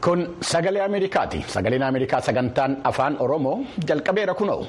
Kun sagalee Ameerikaati. Sagaleen Ameerikaa sagantaan afaan Oromoo jalqabeera kunoo.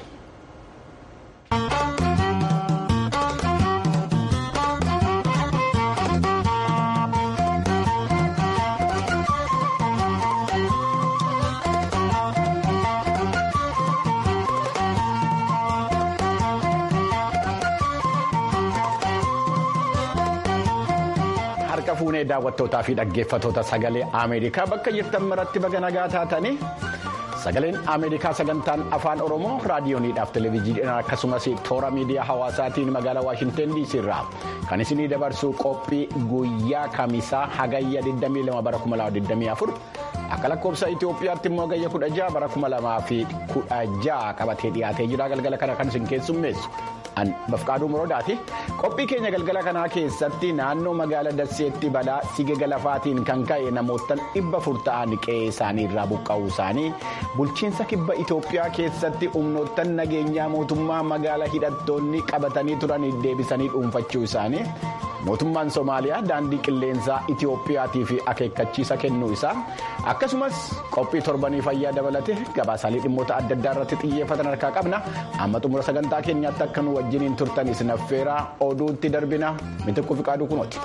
Fuunee daawwattootaa fi dhaggeeffattoota sagalee Ameerikaa bakka jirtan maratti baga nagaa taatanii sagaleen Ameerikaa sagantaan afaan Oromoo raadiyooniidhaaf televezyiidhaan akkasumas toora miidiyaa hawaasaatiin magaalaa Waashinten DC irraa kan isinii dabarsu qophii guyyaa kamisaa hagayya 22 bara 2024 akka lakkoofsa Itoophiyaatti immoo hagayya 16 bara 2016 qabatee dhiyaatee jira. Galgala kana kan isin keessummeessu Bafqaaduu Muroodaati. Qophii keenya galgala kanaa keessatti naannoo magaalaa Dasseetti balaa sigiga lafaatiin kan ka'e namoota 400 ta'an qe'ee isaanii irraa buqqa'uu isaanii bulchiinsa kibba Itoophiyaa keessatti humnoottan nageenyaa mootummaa magaalaa hidhattoonni qabatanii turan deebisanii dhuunfachuu isaanii mootummaan Somaaliyaa daandii qilleensaa Itoophiyaatiif akeekkachiisa kennuu isaa akkasumas qophii torbanii fayyaa dabalate gabaasaalee dhimmoota adda addaa irratti xiyyeeffatan harkaa qabna. Amma xumura sagantaa keenyaatti akka nu wajjiniin turtan isin affeeraa oduutti darbina Mitikkuu Fiqaaduu kunooti.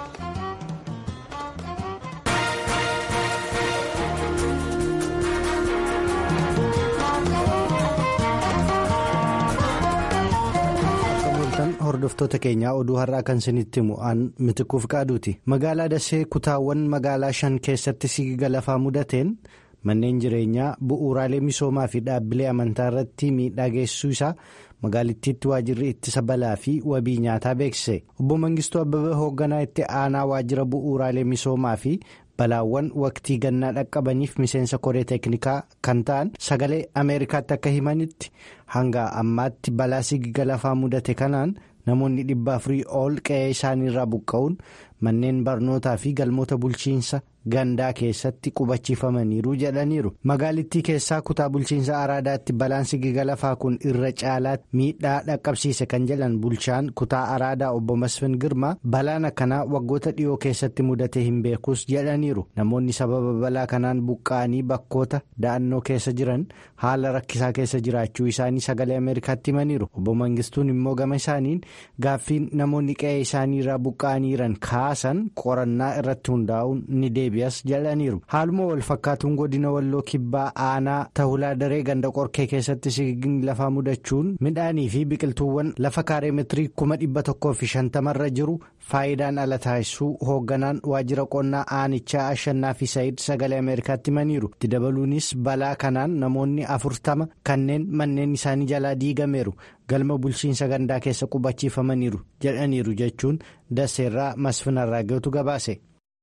Hordoftoota keenyaa oduu har'aa kan isinitti himu Mitikkuu Fiqaaduuti. Magaalaa Dassee kutaawwan magaalaa 5 keessatti sigiga lafaa mudateen manneen jireenyaa bu'uuraalee misoomaa fi dhaabbilee amantaa irratti miidhaa geessisuu isaa magaalittiitti waajjirri ittisa balaa fi wabii nyaataa beeksise. Obbo Mangistuu Abbabee hoogganaa itti aanaa waajjira bu'uuraalee misoomaa fi balaawwan waqtii gannaa dhaqqabaniif miseensa koree teeknikaa kan ta'an sagalee Ameerikaatti akka himanitti hanga ammaatti balaa sigiga lafaa mudate kanaan namoonni 400 ol qe'ee isaaniirraa buqqa'uun manneen barnootaa fi galmoota bulchiinsa gandaa keessatti qubachiifamaniiru jedhaniiru. Magaalittii keessaa kutaa bulchiinsa Araadaatti balaan sigiga lafaa kun irra caalaatti miidhaa dhaqqabsiise kan jedhan bulchaan kutaa Araadaa obbo Masfin Girmaa balaan akkanaa waggoota dhiyoo keessatti mudatee hin beekus jedhaniiru. Namoonni sababa balaa kanaan buqqa'anii bakkoota da'annoo keessa jiran haala rakkisaa keessa jiraachuu isaanii sagalee Ameerikaatti himaniiru. Obbo Mangistuun immoo gama isaaniin gaaffiin namoonni qe'ee isaaniirraa buqqa'aniiran kaasan qorannaa irratti hundaa'uun ni deebi'as jedhaniiru. Haaluma wal fakkaatuun godina Walloo Kibbaa aanaa Tahulaa Daree ganda qorkee keessatti sigigni lafaa mudachuun midhaanii fi biqiltuuwwan lafa kaaree meetirii 150 irra jiru faayidaan ala taasisuu hoogganaan waajjira qonnaa aanichaa Ashannaa fi Saayid sagalee Ameerikaatti himaniiru. Itti dabaluunis balaa kanaan namoonni 40 kanneen manneen isaanii jalaa diigameeru galma bulchiinsa gandaa keessa qubachiifamaniiru jedhaniiru jechuun Dasseerraa Masfinarraa Geetu gabaase.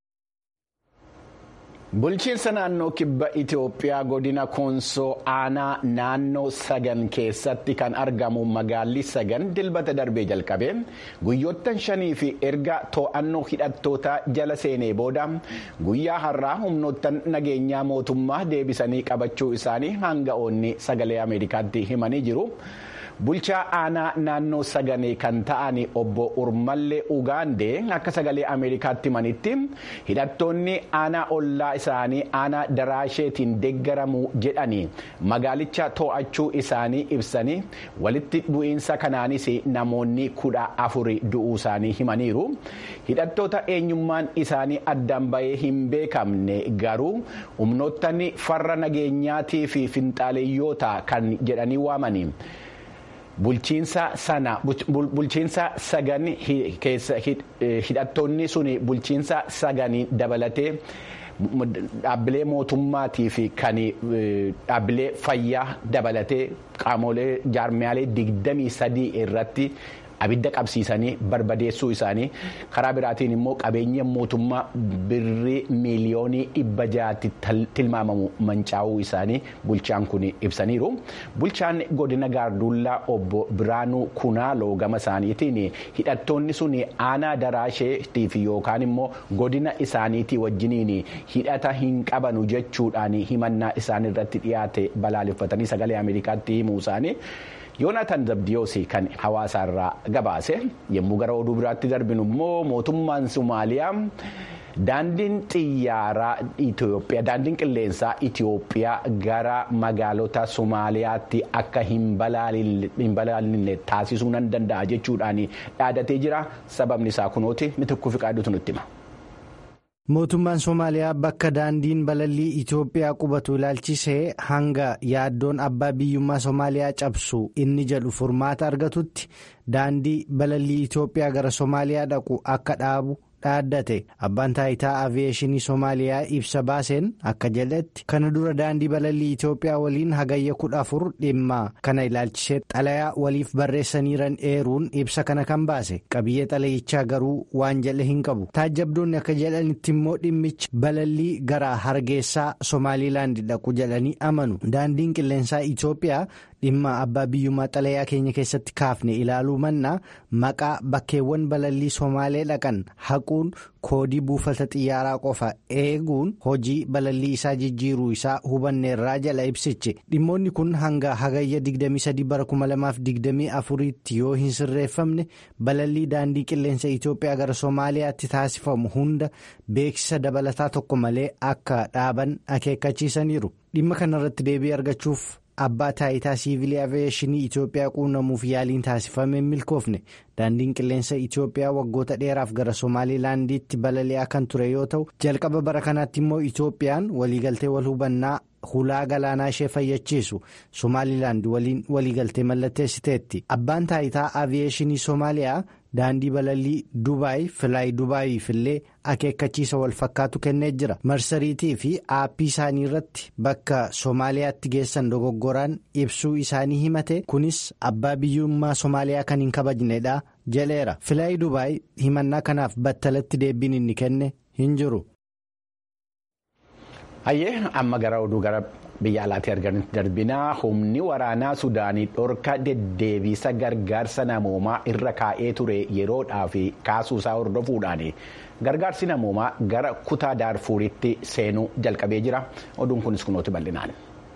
Bulchiinsa naannoo kibba Itoophiyaa godina Koonsoo aanaa naannoo Sagan keessatti kan argamu magaalli Sagan dilbata darbee jalqabee guyyoottan 5 fi erga to'annoo hidhattootaa jala seenee booda guyyaa har'aa humnoottan nageenyaa mootummaa deebisanii qabachuu isaanii hanga'oonni sagalee Ameerikaatti himanii jiru. Bulchaa aanaa naannoo Saganee kan ta'an obbo Urmallee Ugaandee akka sagalee Ameerikaatti himanitti hidhattoonni aanaa ollaa isaanii aanaa Daraasheetiin deeggaramu jedhanii magaalicha to'achuu isaanii ibsanii walitti bu'iinsa kanaanis namoonni 14 du'uu isaanii himaniiru. Hidhattoota eenyummaan isaanii addaan bahee hin beekamne garuu humnoottan farra nageenyaatii fi finxaaleeyyoota kan jedhanii waamanii. Bulchiinsa Sagan keessa hidhattoonni suni bulchiinsa Saganii dabalatee dhaabbilee mootummaatii fi kan dhaabbilee fayyaa dabalatee qaamolee jaarmiyaalee 23 irratti abidda qabsiisanii barbadeessuu isaanii karaa biraatiin immoo qabeenya mootummaa birrii miiliyoonii 600 tilmaamamu mancaa'uu isaanii bulchaan kun ibsaniiru. Bulchaan godina Gaardullaa obbo Biraanuu Kunaaloo gama isaaniitiin hidhattoonni sun aanaa Daraasheetiif yookaan immoo godina isaaniitii wajjiniin hidhata hin qabanu jechuudhaan himannaa isaan irratti dhiyaate balaaleffatanii sagalee Ameerikaatti himuu isaanii. Yoonatan Zabdiyoos kan hawaasaarraa gabaase yommuu gara oduu biraatti darbinu immoo mootummaan Somaaliyaa daandiin qilleensaa Itoophiyaa gara magaalota Somaaliyaatti akka hin balaalinne taasisuu nan danda'a jechuudhaan dhaadatee jira. Sababni isaa kunooti Mitikkuu Fiqaaduutu nutti hima. Mootummaan Somaaliyaa bakka daandiin balallii Itoophiyaa qubatu ilaalchisee hanga yaaddoon abbaa biyyummaa Somaaliyaa cabsu inni jedhu furmaata argatutti daandii balallii Itoophiyaa gara Somaaliyaa dhaqu akka dhaabu dhaaddate. Abbaan taayitaa aviyeeshinii Somaaliyaa ibsa baaseen akka jedhetti kana dura daandii balallii Itoophiyaa waliin hagayya 14 dhimma kana ilaalchisee xalayaa waliif barreessaniiran eeruun ibsa kana kan baase. Qabiyyee xalayichaa garuu waan jedhe hin qabu. Taajjabdoonni akka jedhanitti immoo dhimmichi balallii gara Hargeysaa Somaaliilaand dhaqu jedhanii amanu. Daandiin qilleensaa Itoophiyaa dhimma abbaa biyyummaa xalayaa keenya keessatti kaafne ilaaluu mannaa maqaa bakkeewwan balallii Somaalee dhaqan haquun koodii buufata xiyyaaraa qofa eeguun hojii balallii isaa jijjiiruu isaa hubanneerraa jala ibsichi. Dhimmoonni kun hanga hagayya 23 bara 2024tti yoo hin sirreeffamne balallii daandii qilleensa Itoophiyaa gara Somaaliyaatti taasifamu hunda beeksisa dabalataa tokko malee akka dhaaban akeekkachiisaniiru. Dhimma kanarratti deebii argachuuf abbaa taayitaa siivilii aviyeeshinii Itoophiyaa quunnamuuf yaaliin taasifame milkoofne. Daandiin qilleensa Itoophiyaa waggoota dheeraaf gara Somaaliilaandiitti balali'aa kan ture yoo ta'u jalqaba bara kanaatti immoo Itoophiyaan waliigaltee wal hubannaa hulaa galaanaa ishee fayyachiisu Somaaliilaand waliin waliigaltee mallatteessiteetti. Abbaan taayitaa aviyeeshinii Somaaliyaa daandii balallii Dubaay Filaay Dubaayiif illee akeekkachiisa wal fakkaatu kennee jira. Marsariitii fi aappii isaanii irratti bakka Somaaliyaatti geessan dogoggoraan ibsuu isaanii himate kunis abbaa biyyummaa Somaaliyaa kan hin kabajnedha jedheera. Filaay Dubaay himannaa kanaaf battalatti deebiin inni kenne hin jiru. Hayyee amma gara oduu gara biyya alaatti argamutti darbinaa humni waraanaa Sudaanii dhorka deddeebisa gargaarsa namoomaa irra kaa'ee ture yeroodhaaf kaasuusaa hordofuudhaan gargaarsi namoomaa gara kutaa Daarfuuritti seenuu jalqabee jira. Oduun kunis kunooti bal'inaan.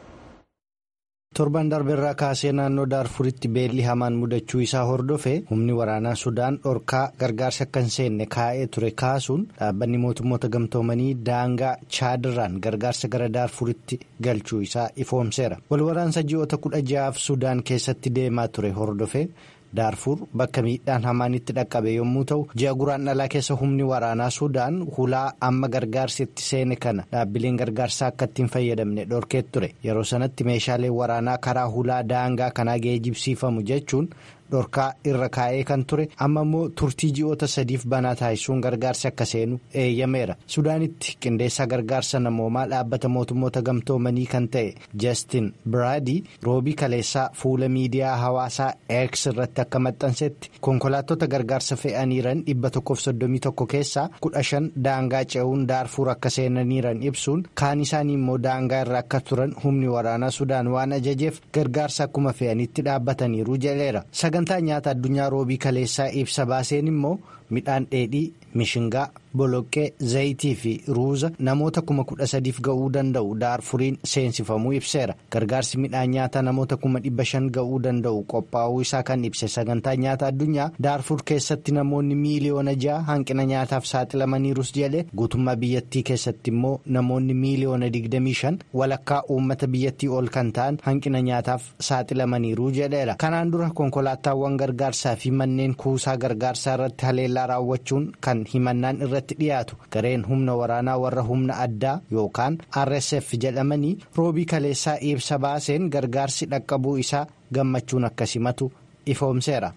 Torban darbeerraa kaasee naannoo Daarfuritti beelli hamaan mudachuu isaa hordofe humni waraanaa Sudaan dhorkaa gargaarsa akka hin seenne kaa'ee ture kaasuun dhaabbanni mootummoota gamtoomanii daangaa Chaadirraan gargaarsa gara Daarfuritti galchuu isaa ifoomseera. Walwaraansa ji'oota 16 Sudaan keessatti deemaa ture hordofe. Daarfur bakka miidhaan hamaan itti dhaqqabe yommuu ta'u ji'a guraandhalaa keessa humni waraanaa Sudaan hulaa amma gargaarsi itti seene kana dhaabbileen gargaarsaa akka ittiin fayyadamne dhorkee ture. Yeroo sanatti meeshaaleen waraanaa karaa hulaa daangaa kanaa geejjibsiifamu jechuun dhorkaa irra kaa'ee kan ture amma immoo turtii ji'oota 3 banaa taasisuun gargaarsi akka seenu eeyyameera. Sudaanitti qindeessaa gargaarsa namoomaa dhaabbata mootummoota gamtoomanii kan ta'e Justin Biraadii roobii kaleessaa fuula miidiyaa hawaasaa X irratti akka maxxansetti konkolaattota gargaarsa fe'aniiran 131 keessaa 15 daangaa ce'uun Daarfuur akka seenaniiran ibsuun kaan isaanii immoo daangaa irra akka turan humni waraanaa Sudaan waan ajajeef gargaarsa akkuma fe'anitti dhaabbataniiru jedheera. Sagantaa nyaata addunyaa roobii kaleessaa ibsa baaseen immoo midhaan dheedhii, mishingaa, boloqqee, zayitii fi ruuza namoota 13,000 ga'uu danda'u Daarfuriin seensifamuu ibseera. Gargaarsi midhaan nyaataa namoota 500,000 ga'uu danda'u qophaa'uu isaa kan ibse sagantaa nyaata addunyaa Daarfur keessatti namoonni miiliyoona 6 hanqina nyaataaf saaxilamaniirus jedhe guutummaa biyyattii keessatti immoo namoonni miiliyoona 25 walakkaa uummata biyyattii ol kan ta'an hanqina nyaataaf saaxilamaniiru jedheera. Kanaan dura konkolaataawwan gargaarsaa fi manneen kuusaa gargaarsaa irratti haleellaa raawwachuun kan himannaan irratti dhiyaatu gareen humna waraanaa warra humna addaa yookaan RSF jedhamanii roobii kaleessaa ibsa baaseen gargaarsi dhaqqabuu isaa gammachuun akka simatu ifoomseera.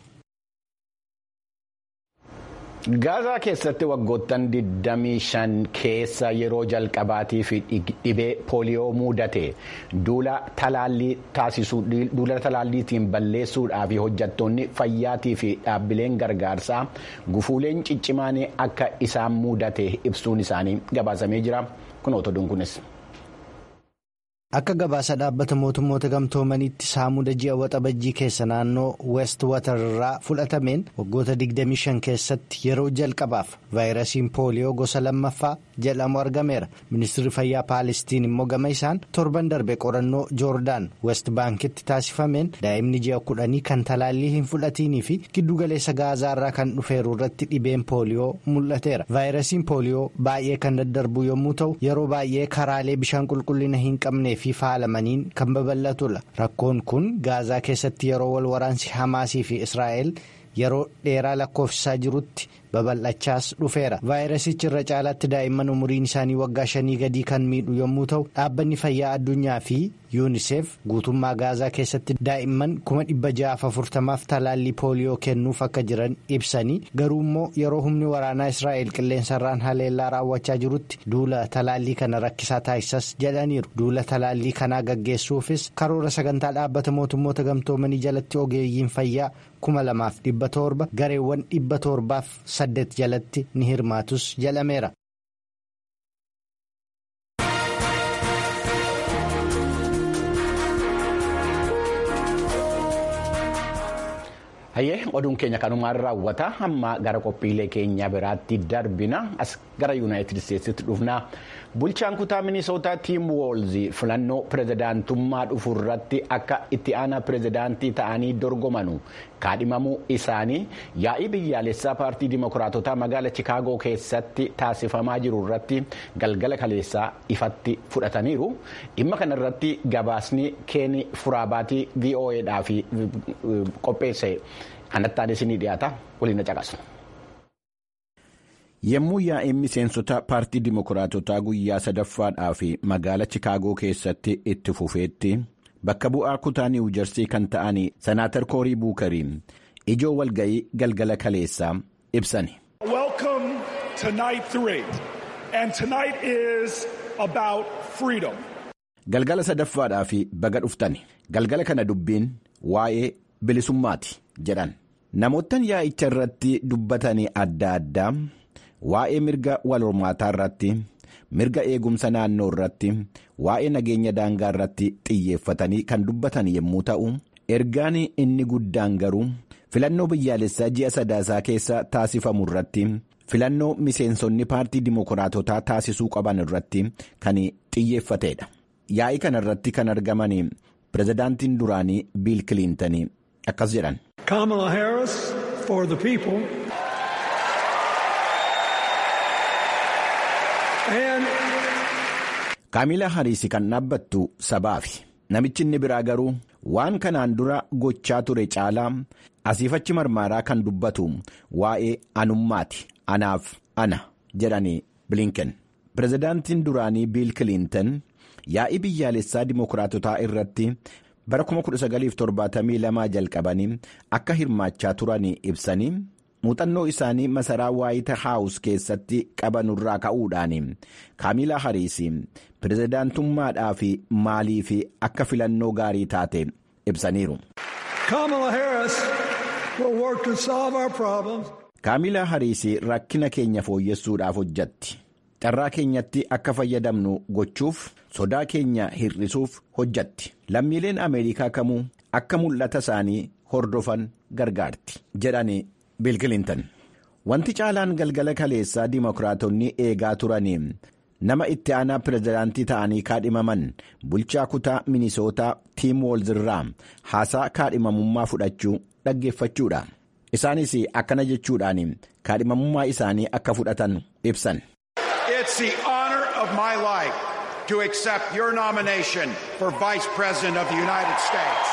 Gaazaa keessatti waggoottan 25 keessa yeroo jalqabaatiif dhibee pooliyoo mudate duula talaalliitiin balleessuudhaaf hojjettoonni fayyaatii fi dhaabbileen gargaarsaa gufuuleen ciccimaan akka isaan mudate ibsuun isaanii gabaasamee jira. Kun otoduun kunis. Akka gabaasa dhaabbata mootummoota gamtoomaniitti saamuda ji'a waxabajjii keessa naannoo West Water irraa fudhatameen waggoota 25 keessatti yeroo jalqabaaf vaayirasiin pooliyoo gosa lammaffaa jedhamu argameera. Ministeerri fayyaa Paalestiin immoo gama isaan torban darbe qorannoo Joordaan West Baankitti taasifameen daa'imni ji'a 10 kan talaallii hin fudhatinii fi giddugaleessa Gaazaarraa kan dhufeeru irratti dhibeen pooliyoo mul'ateera. Vaayirasiin pooliyoo baay'ee kan daddarbu yommuu ta'u yeroo baay'ee karaalee bishaan qulqullina hin qabne fi faalamaniin kan babal'atudha. Rakkoon kun Gaazaa keessatti yeroo wal waraansi Hamaasii fi Israa'el yeroo dheeraa lakkoofsisaa jirutti babal'achaas dhufeera. Vaayirasichi irra caalaatti daa'imman umuriin isaanii waggaa 5 gadii kan miidhu yommuu ta'u dhaabbanni fayyaa addunyaa fi UNICEF guutummaa Gaazaa keessatti daa'imman 640,000f talaallii pooliyoo kennuuf akka jiran ibsanii garuu immoo yeroo humni waraanaa Israa'el qilleensarraan haleellaa raawwachaa jirutti duula talaallii kana rakkisaa taasisas jedhaniiru. Duula talaallii kanaa gaggeessuufis karoora sagantaa dhaabbata mootummoota gamtoomanii jalatti ogeeyyiin fayyaa 2,700 gareewwan 708 jalatti ni hirmaatus jedhameera. Hayyee oduun keenya kanumaan raawwata amma gara qophiilee keenya biraatti darbina as gara Yuunaayitid Isteetsitti dhufna. Bulchaan kutaa Minisootaa Tiim Woolz filannoo pirezidaantummaa dhufu irratti akka itti aanaa pirezidaantii ta'anii dorgomanu kaadhimamuu isaanii yaa'ii biyyaalessaa paartii Dimookiraatotaa magaalaa Chikaagoo keessatti taasifamaa jiru irratti galgala kaleessaa ifatti fudhataniiru. Dhimma kana irratti gabaasni Keeni Furaabaatii VOA'dhaaf qopheesse. Kanattaan isinii dhiyaata waliin caqasnu. Yemmuu yaa'ii miseensota paartii Dimookiraatotaa guyyaa sadaffaadhaaf magaalaa Chikaagoo keessatti itti fufeetti bakka bu'aa kutaa Niiwu Jersii kan ta'an Senaatar Koorii Buukariin ijoo walga'ii galgala kaleessaa ibsani. Welcome to night 3 and tonight is about freedom. Galgala sadaffaadhaaf baga dhuftani. Galgala kana dubbiin waa'ee bilisummaati jedhan. Namoottan yaa'icha irratti dubbatanii adda addaa waa'ee mirga wal hormaataa irratti, mirga eegumsa naannoo irratti, waa'ee nageenya daangaa irratti xiyyeeffatanii kan dubbatan yommuu ta'u, ergaan inni guddaan garuu filannoo biyyaalessaa ji'a sadaasaa keessa taasifamu irratti, filannoo miseensonni paartii Dimookiraatotaa taasisuu qaban irratti kan xiyyeeffatedha. Yaa'ii kana irratti kan argaman pirezidaantiin duraanii Biil Kiliintanii akkas jedhan. Kamala Harris for the people. Kaamilaa Hariis kan dhaabbattu sabaafi. Namichi inni biraa garuu waan kanaan dura gochaa ture caalaa asiifachi marmaaraa kan dubbatu waa'ee anummaati. Anaaf ana jedhanii Bilinken. Pirezidaantiin duraanii Biil Kiliintan yaa'ii biyyaalessaa Dimookiraatotaa irratti bara 1972 jalqabanii akka hirmaachaa turanii ibsanii muuxannoo isaanii masaraa Waayit Haawus keessatti qabanurraa ka'uudhaan Kaamilaa Hariis pirezidaantummaadhaaf maaliif akka filannoo gaarii taate ibsaniiru. Kaamilaa Hariis rakkina keenya fooyyessuudhaaf hojjetti. Carraa keenyatti akka fayyadamnu gochuuf sodaa keenya hir'isuuf hojjetti. Lammiileen Ameerikaa kamuu akka mul'ata isaanii hordofan gargaarti jedhani Biil Kiliintan. Wanti caalaan galgala kaleessaa Dimookiraatonni eegaa turanii nama itti aanaa pirezidaantii ta'anii kaadhimaman bulchaa kutaa Minisootaa Tiim Woolz irraa haasaa kaadhimamummaa fudhachuu dhaggeeffachuudha. Isaanis akkana jechuudhaan kaadhimamummaa isaanii akka fudhatan ibsan. It's the honor of my life to accept your nomination for Vice President of the United States.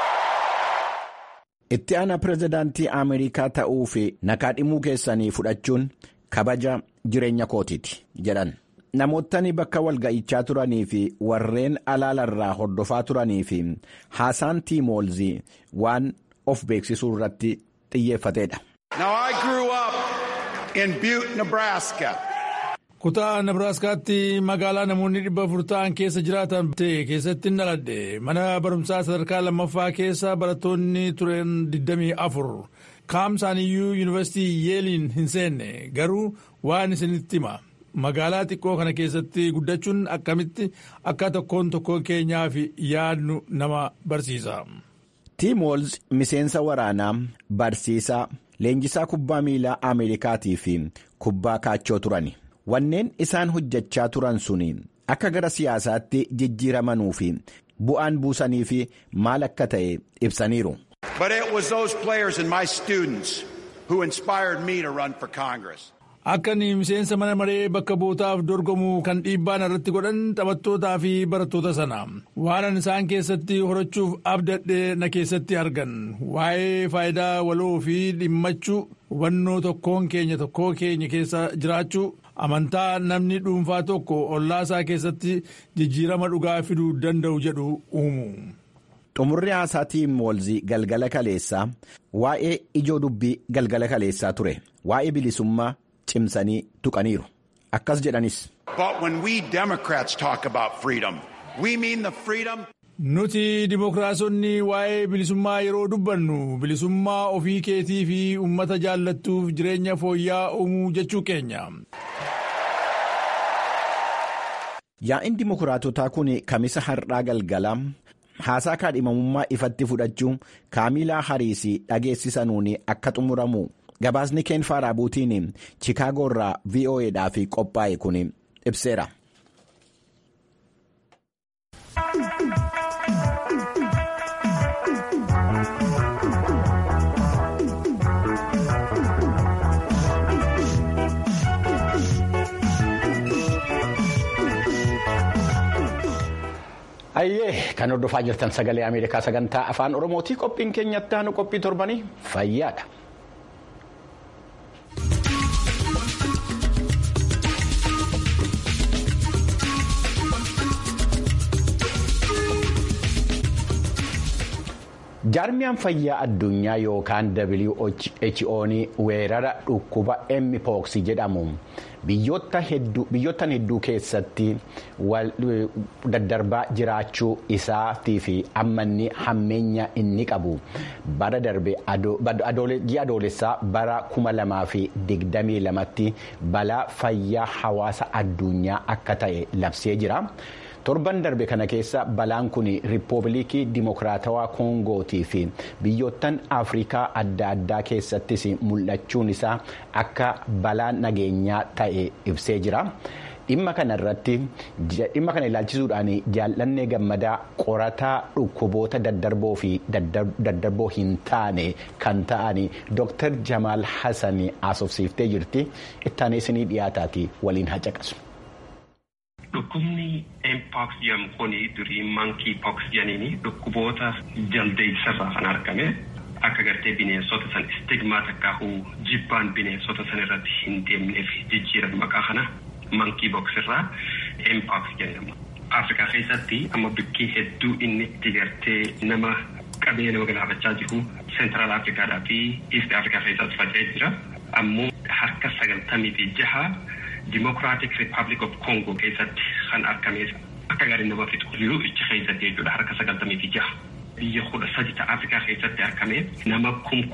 Itti aanaa pirezidaantii Ameerikaa ta'uu fi nakaadhimuu keessanii fudhachuun kabaja jireenya kootiiti jedhan. Namootni bakka walga'ichaa turanii fi warreen alaalarraa hordofaa turanii fi haasaan Tiim Woolz waan of beeksisuu irratti xiyyeeffatedha. Now I grew up in Butte, Nebraska. Kutaa Nebraskaatti magaalaa namoonni 400 ta'an keessa jiraatan keessatti dhaladhe. Mana barumsaa sadarkaa lammaffaa keessa barattoonni turan 24. Kaamsaaniyyuu yuunivarsiitii Yeeliin hin seenne garuu waan isinitti hima. magaalaa xiqqoo kana keessatti guddachuun akkamitti akka tokkoon keenyaaf yaadnu nama barsiisa. Tim Walz miseensa waraanaa, barsiisaa, leenjisaa kubbaa miilaa Ameerikaatii fi kubbaa kaachoo turani. Wanneen isaan hojjechaa turan suni akka gara siyaasaatti jijjiiramanuu fi bu'aan buusanii fi maal akka ta'e ibsaniiru. But it was those players and my students who inspired me to run for Congress. Akka miseensa mana maree bakka bu'ootaaf dorgomu kan dhiibbaan irratti godhan taphattootaa fi barattoota sana waan isaan keessatti horachuuf abdadhee na keessatti argan waa'ee faayidaa waloo fi dhimmachuu hubannoo tokkoo keenya keessa jiraachuu amantaa namni dhuunfaa tokko ollaasaa keessatti jijjiirama dhugaa fiduu danda'u jedhu uumu. Xumurri haasaa Tim Walz galgala kaleessaa waa'ee ijoo dubbii galgala kaleessaa ture waa'ee bilisummaa cimsanii tuqaniiru. Akkas jedhanis. But when we Democrats talk about freedom, we mean the freedom. Nuti dimokiraasonni waa'ee bilisummaa yeroo dubbannu bilisummaa ofii keetii fi uummata jaallattuuf jireenya fooyya'aa uumuu jechuu keenya. Yaa'iin dimokiraatotaa kun kamisa har'aa galgala haasaa kaadhimamummaa ifatti fudhachuu Kaamilaa Hariis dhageessisanuun akka xumuramu gabaasni Ken Faraabuutiin Chicaagoo irraa VOA'dhaaf qophaa'e kun ibseera. Ayyee kan hordofaa jirtan sagalee Ameerikaa sagantaa afaan Oromootii qophiin keenyatti aanu qophii torbanii fayyaadha. Jaarmiyaan fayyaa addunyaa yookaan WHO'n weerara dhukkuba Mpox jedhamu biyyoottan hedduu keessatti daddarbaa jiraachuu isaatii fi ammanni hammeenya inni qabu bara darbe ji'a adoolessaa bara 2022tti balaa fayyaa hawaasa addunyaa akka ta'e labsee jira. Torban darbe kana keessa balaan kun Riippaabilikii Dimokiraatawaa Koongootii fi biyyoottan Afrikaa adda addaa keessattis mul'achuun isaa akka balaa nageenyaa ta'e ibsee jira. Dhimma kana ilaalchisuudhaan jaallannee gammadaa qorataa dhukkuboota daddarboo fi daddarboo hin taane kan ta'an Dr. Jamaal Hassan haasofsiiftee jirti. Ittaanee isinii dhiyaataati waliin hacaqasu. Dhukkubni Mpox jedhamu kuni durii Monkeypox jedhaniini dhukkuboota jaldeessarraa kan argame akka gartee bineensota san stigmaa takkaahuu jibbaan bineensota san irratti hin deemneef jijjiiran maqaa kana Monkeypox irraa Mpox jedhama. Afrikaa keessatti amma bikkii hedduu inni itti gartee nama qabee nama galaafachaa jiru Central Afrikaadhaa fi East Afrikaa keessatti faca'ee jira. Ammoo harka 96 Democratic Republic of Congo keessatti kan argame akka gaarii nama fixu jiru ichi keessatti jechuudha harka 96. Biyya 13 Afrikaa keessatti argame nama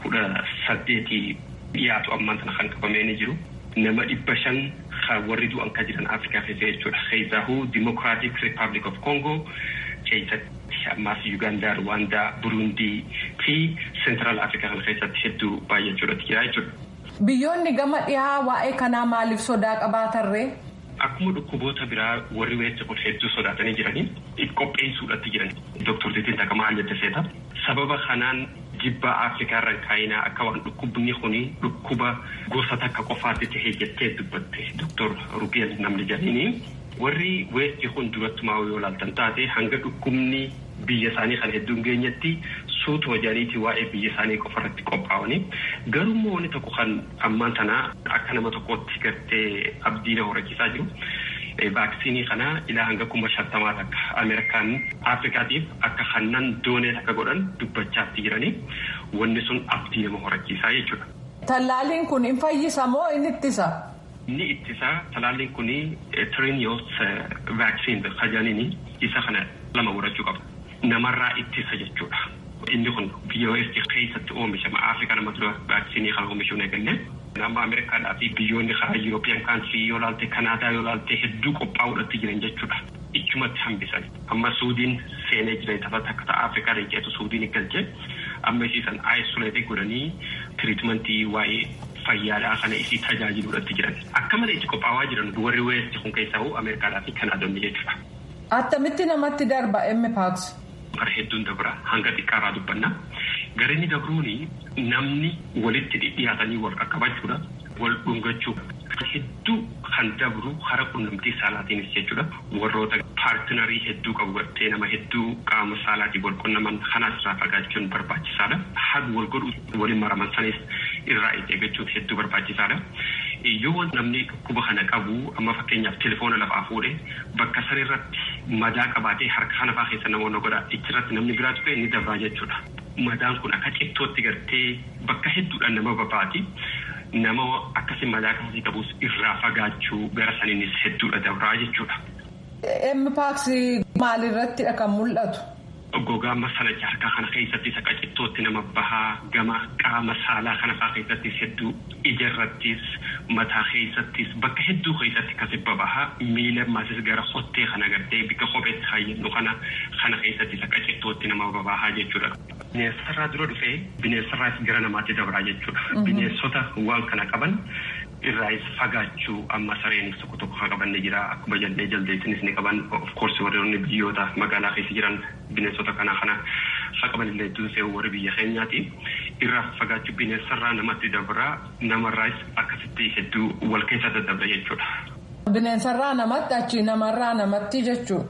18,000 dhiyaatu ammaan sana kan qabamee ni jiru. Nama 500 kan warri du'an kan jiran Afrikaa keessatti jechuudha. Keessahuu Democratic Republic of Congo keessatti ammaas Uganda, Rwanda, Burundi fi Central Africa kan keessatti hedduu baay'achuudha jechuudha. Biyyoonni gama dhiyaa waa'ee kanaa maaliif sodaa qabaatarree? Akkuma dhukkuboota biraa warri weessa kun hedduu sodaatanii jiranii qopheessuudhaatti jiran. Dr. Titiin takka maal jette seeta? Sababa kanaan jibbaa Afrikaa irraan kaayinaa akka waan dhukkubni kuni dhukkuba gosa takka qofaatti tahee jettee dubbatte Dr. Rugeel namni jedhanii warri weessi kun durattumaa yoo ilaaltan taate hanga dhukkubni biyya isaanii kan hedduun geenyatti suutuma janiiti waa'ee biyya isaanii qofarratti qophaa'anii garuu wanni tokko kan ammaan tanaa akka nama tokkotti gartee abdiina horachiisaa jiru. Vaaksiinii kana ilaa hanga 50,000 takka Ameerikaan Afrikaatiif akka hannan doonee takka godhan dubbachaatti jiranii wanni sun abdii nama horachiisaa jechuudha. Tallaaliin kun hin fayyisa moo inni ittisa? Inni ittisa talaalliin kun Triinios vaaksiin kajaaniini isa kana lama warachuu qaba. Namarraa ittisa jechuudha. Inni kun biyya keessatti oomishama Afrikaa nama dura vaaksiinii kan oomishuun eegalle Nama Ameerikaadhaa fi biyyoonni karaa Yurooppiyaan kaansii yoo laalte Kanaadaa yoo laalte hedduu qophaa'uudhaatti jiran jechuudha. Ichumatti hambisan. Amma Suudiin seenee jiran taphata akka Afrikaa reekeetu Suudiin galchee amma isiisan isolate godhanii tiriitmentii waa'ee fayyaadhaa kana isii tajaajiluudhaatti jiran. Akka malee itti qophaa'aa jiran warri weessi kun keessaa Ameerikaadhaa fi Kanaadonni jechuudha. Attamitti namatti darba Mpox? Gara hedduun dabra hanga xiqqaarraa dubbanna. Gara inni dabruuni namni walitti dhiyaatanii wal qaqqabachuudha. Wal dhungachuu hedduu kan dabru hara quunnamtii saalaatiinis jechuudha. Warroota paartinarii hedduu qabu gartee nama hedduu qaama saalaatii wal quunnaman kanas irraa fagaachuun barbaachisaadha. Haga wal godhu waliin maraman sanis irraa eeggachuun hedduu barbaachisaadha. Yoo namni dhukkuba kana qabu amma fakkeenyaaf telefoona lafaa fuudhee bakka san irratti madaa qabaatee harka kana fa'aa keessa namoonni godha ichirratti namni biraatu ta'e ni dabraa jechuudha. Madaan kun akka cittootti gartee bakka hedduudhaan nama babaati. Nama akkasii madaa akkasii qabus irraa fagaachuu gara saniinis hedduudha dabraa jechuudha. Mpox maalirrattidha kan mul'atu? Gogaa masala harkaa kana keessattis akka cittootti nama bahaa gama qaama saalaa kana fa'aa keessattis hedduu ijarrattis mataa keessattis bakka hedduu keessatti kasi babahaa miila maasis gara hottee kana gartee bika kopheetti hayyannu kana keessattis akka cittootti nama babahaa jechuudha. Bineensarraa dura dhufee bineensarraas gara namaatti dabraa jechuudha. Bineensota waan kana qaban irraas fagaachuu amma sareenis tokko qaban ni jira akkuma jaldeessinis ni qaban of course warroonni biyyoota magaalaa keessa jiran bineensota kana qaban illee dunsee warri biyya keenyaati irraa fagaachuu bineensarraa namatti dabraa namarraas akkasitti hedduu wal keessa daddabra jechuudha. Bineensarraa namatti achi namarraa namatti jechuudha.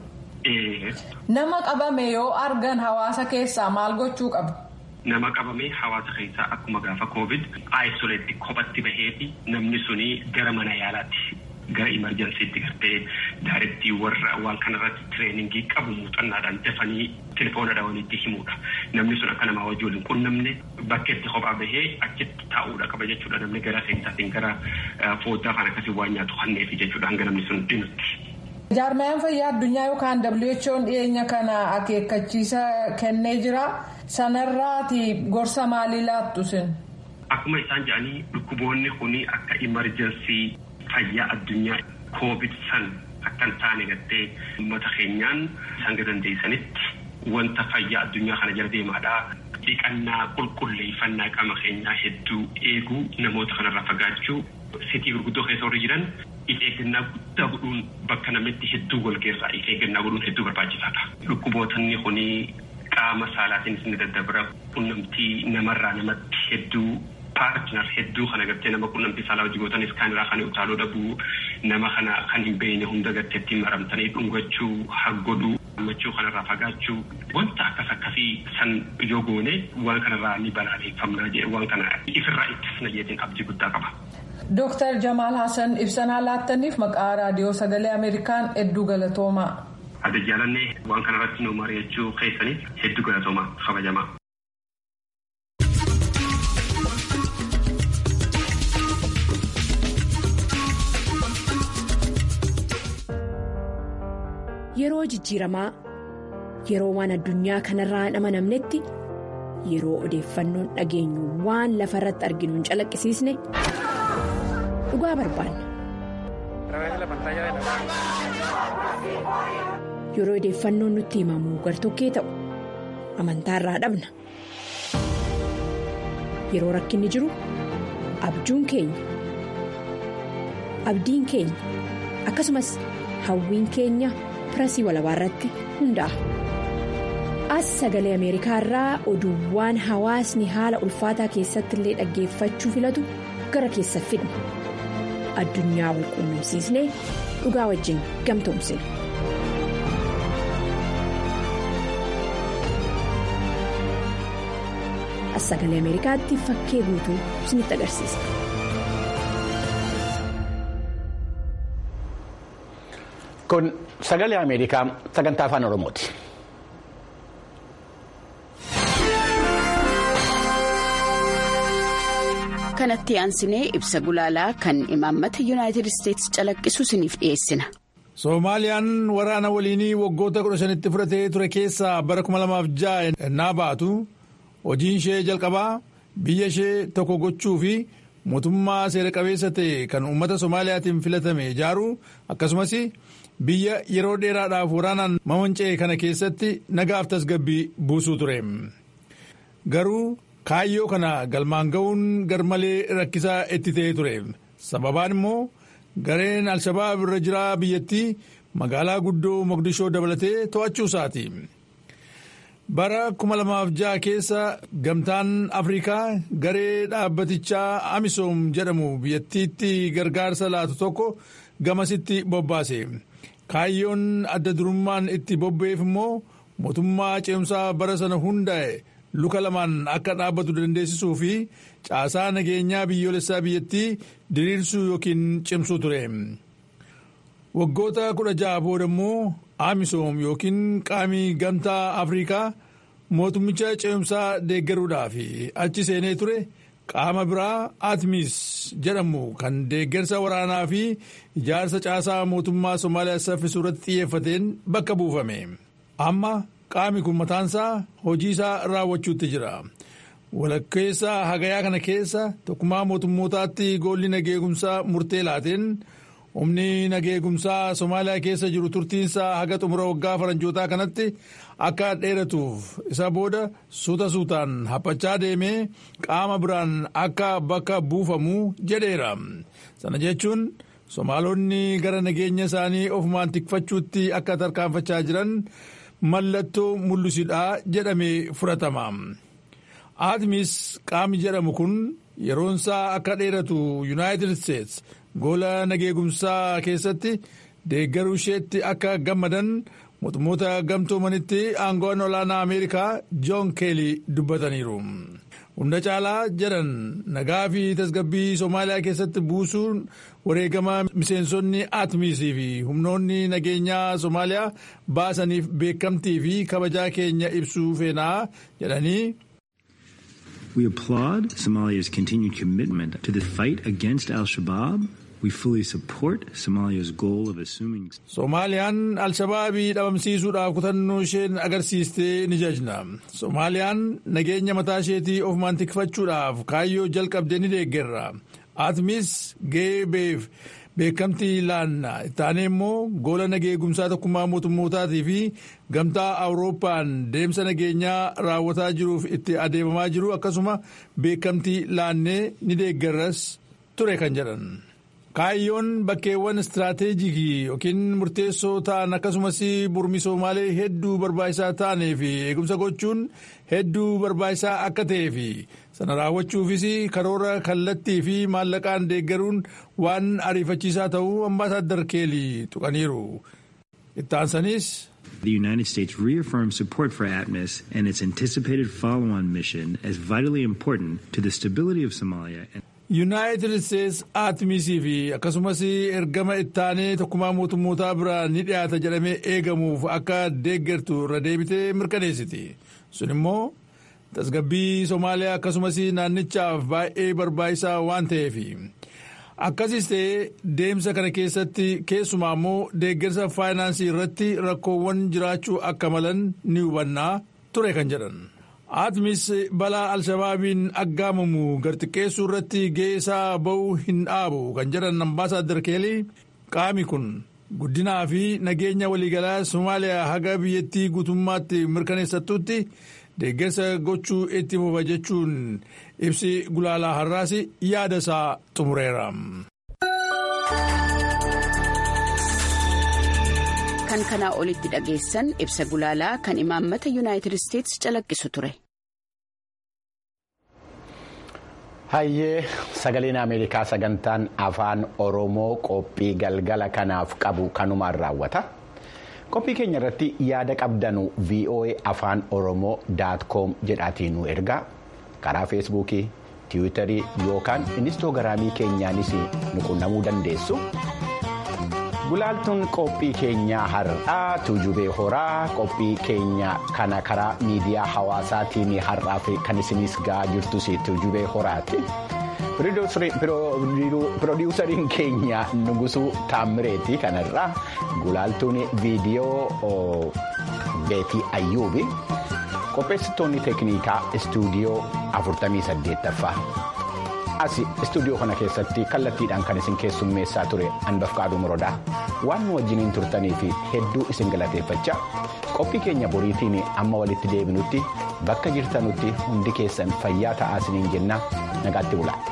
Nama qabame yoo argan hawaasa keessaa maal gochuu qabu? Nama qabame hawaasa keessaa akkuma gaafa COVID isolate kophatti baheeti namni suni gara mana yaalaatti gara emergencytti gartee daarettii warra waan kanarratti tireeningii qabu muuxannaadhaan dafanii telefoonadhaan walitti himuudha. Namni sun akka namaa wajjin waliin quunnamne bakkeetti kophaa bahee achitti taa'uudha qaba jechuudha. Namni gara keessaatiin gara foddaa kan akkasii waan nyaatu hanneefi jechuudha hanga namni sun dhinutti. Jaarmayaan fayyaa addunyaa yookaan WHO'n dhiyeenya kana akeekkachiisa kennee jira. Sanarraati gorsa maalii laattu sin? Akkuma isaan jedhanii dhukkuboonni kuni akka emergency fayyaa addunyaa COVID san akka hin taane gartee uummata keenyaan hanga dandeessanitti wanta fayyaa addunyaa kana jala deemaadhaa. Dhiqannaa qulqulleeffannaa qaama keenyaa hedduu eeguu namoota kanarraa fagaachuu sitii gurguddoo keessa warri jiran if eeggannaa guddaa godhuun bakka namatti hedduu walgeessaa if eeggannaa godhuun hedduu barbaachisaadha. Dhukkubootni kuni qaama saalaatiinis ni daddabra quunnamtii namarraa namatti hedduu paartinar hedduu kana gartee nama quunnamtii saalaa hojii gootanis kan irraa kan utaaluu dhabuu nama kana kan hin beekne hunda garteetti maramtanii dhungachuu haggodhuu gammachuu kanarraa fagaachuu wanta akkasii san yoo goone waan kanarraa ni balaaleffamna jedhe waan kana ifirraa ittisna jedheen abdii guddaa qaba. Dr. Jamaal Hassan ibsanaa laattaniif maqaa raadiyoo sagalee Ameerikaan hedduu galatoomaa. Adda jaalannee waan kanarratti nu mari'achuu keessaniif hedduu galatoomaa kabajamaa. Yeroo jijjiiramaa yeroo waan addunyaa kanarraa hin amanamnetti yeroo odeeffannoon dhageenyu waan lafarratti arginu hin calaqqisiisne dhugaa barbaanna. Yeroo odeeffannoon nutti himamu gartokkee ta'u amantaarraa dhabna. Yeroo rakkinni jiru abjuun keenya akkasumas hawwiin keenya pirasii walabaarratti hundaa'a. As sagalee Ameerikaa irraa oduuwwan hawaasni haala ulfaataa keessatti illee dhaggeeffachuu filatu gara keessa fidna. Addunyaa wal quunnamsiisnee dhugaa wajjin gamtoomsina. As sagalee Ameerikaatti fakkee guutuu isinitti agarsiisa. Kun sagalee Ameerikaa sagantaa afaan Oromooti. Kanatti aansinee ibsa gulaalaa kan imaammata Yuunaayitid Isteetsi calaqqisu isiniif dhiyeessina. Soomaaliyaan waraana waliinii waggoota 15 fudhatee ture keessaa bara 2006 ennaa baatu hojiin ishee jalqabaa biyya ishee tokko gochuu fi mootummaa seera qabeessa ta'e kan uummata Soomaaliyaatiin filatame ijaaruu akkasumas biyya yeroo dheeraadhaaf waraanaan mamanca'e kana keessatti nagaaf tasgabbii buusuu ture. Garuu kaayyoo kana galmaan ga'uun garmalee rakkisaa itti ta'ee ture. Sababaan immoo gareen Alshabaab irra jiraa biyyattii magaalaa guddoo Moqdishoo dabalatee to'achuu isaati. Bara 2006 keessa gamtaan Afrikaa garee dhaabbatichaa Amisoom jedhamu biyyattiitti gargaarsa laatu tokko gamasitti bobbaase. Kaayyoon adda durummaan itti bobba'eef immoo mootummaa ce'umsaa bara sana hundaa'e luka lamaan akka dhaabbatu dandeessisuu fi caasaa nageenyaa biyyoolessaa biyyattii diriirsuu yookiin cimsuu ture. Waggoota 16 booda immoo Amisoom yookiin qaamii gamtaa Afrikaa mootummicha ce'umsaa deeggaruudhaaf achi seenee ture qaama biraa ATMIS jedhamu kan deeggarsa waraanaa fi ijaarsa caasaa mootummaa Somaaliyaa saffisuu irratti xiyyeeffateen bakka buufame. Amma qaami kun mataansaa hojii isaa raawwachuutti jira. Walakkeessa hagayaa kana keessa tokkummaa mootummootaatti goolli nageegumsaa murtee laateen humni nageegumsaa Somaaliyaa keessa jiru turtiinsaa haga xumura waggaa faranjootaa kanatti akka dheeratuuf isa booda suutaan haphachaa deemee qaama biraan akka bakka buufamu jedheera. Sana jechuun Somaalonni gara nageenya isaanii ofumaan tikfachuutti akka tarkaanfachaa jiran mallattoo mul'isidhaa jedhamee fudhatama. ATMIS qaami jedhamu kun yeroonsaa akka dheeratu United States goola nageegumsaa keessatti deeggaruu isheetti akka gammadan mootummoota gamtoomanitti aangoon olaanaa Ameerikaa John Kelly dubbataniiru. Hunda caalaa jedhan nagaa fi tasgabbii Soomaaliyaa keessatti buusuun wareegama miseensonni ATMIS fi humnoonni nageenyaa Soomaaliyaa baasaniif beekamtii fi kabajaa keenya ibsuu feenaa jedhanii. We applaud Somalia's continued commitment to the fight against al-Shabaab. We fully support Somalia's goal of assuming. Soomaaliyaan Al-Shabaabii dhabamsiisuudhaaf kutannoo isheen agarsiistee ni jajna. Soomaaliyaan nageenya mataa isheetii ofumaan tikfachuudhaaf kaayyoo jalqabdee ni deeggerra. ATMIS ga'ee beekamtii laanna. Ittaanee immoo goola nageegumsaa tokkummaa mootummootaatii fi gamtaa Awurooppaan deemsa nageenyaa raawwataa jiruuf itti adeemamaa jiru akkasuma beekamtii laannee ni deeggerras ture kan jedhan. Kaayyoon bakkeewwan istiraateejikii yookiin murteessoo ta'an akkasumas burmi Soomaalee hedduu barbaachisaa ta'anii fi eegumsa gochuun hedduu barbaachisaa akka ta'ee fi sana raawwachuufis karoora kallattii fi maallaqaan deeggaruun waan ariifachiisaa ta'uu Ambaasaadder Keelii tuqaniiru. Itti aansanis. The United States reaffirms support for ATMIS and its anticipated follow-on mission as vitally important to the stability of Somalia. United States ATMIS fi akkasumas ergama ittaanee tokkummaa mootummootaa biraa ni dhiyaata jedhamee eegamuuf akka deeggartu irra deebitee mirkaneessiti. Sun immoo tasgabbii Soomaaliyaa akkasumas naannichaaf baay'ee barbaachisaa waan ta'eef. Akkasis ta'ee deemsa kana keessatti keessumaa immoo deeggarsa faayinaansii irratti rakkoowwan jiraachuu akka malan ni hubannaa ture kan jedhan. ATMIS balaa Al-Shabaabiin aggaamamu garxiqqeessuu irratti ga'eesaa ba'uu hin dhaabu kan jedhan Ambaasaadder Keelii qaami kun guddinaa fi nageenya waliigalaa Somaaliyaa haga biyyattii guutummaatti mirkaneessattuutti deeggarsa gochuu itti fufa jechuun ibsi gulaalaa har'aas yaada isaa xumureera. Kan kanaa olitti dhageessan ibsa gulaalaa kan imaammata Yuunaayitid Isteetsi calaqqisu ture. Hayyee sagaleen Ameerikaa sagantaan afaan Oromoo qophii galgala kanaaf qabu kanumaan raawwata. Qophii keenya irratti yaada qabdanu voaafaanoroomoo.com jedhaatiin nu ergaa karaa feesbuukii, tiwiitarii yookaan inistoogiraamii keenyaanis nu qunnamuu dandeessu. Gulaaltuun qophii keenyaa har'aa Tuujubee Horaa qophii keenya kana karaa miidiyaa hawaasaatiin har'aaf kan isinis ga'aa jirtus Tuujubee Horaati. Pirodiwusariin keenya Nugusuu Taammireeti kanarraa gulaaltuun viidiyoo Beetii Ayyuubi qopheessitoonni teeknikaa istuudiyoo 48ffaa as istuudiyoo kana keessatti kallattiidhaan kan isin keessummeessaa ture Anbafqaaduu Morodaa waan nu wajjiniin turtanii fi hedduu isin galateeffachaa qophii keenya boriitiin amma walitti deebinutti bakka jirtanutti hundi keessan fayyaa ta'aa isiniin jenna nagaatti bulaa.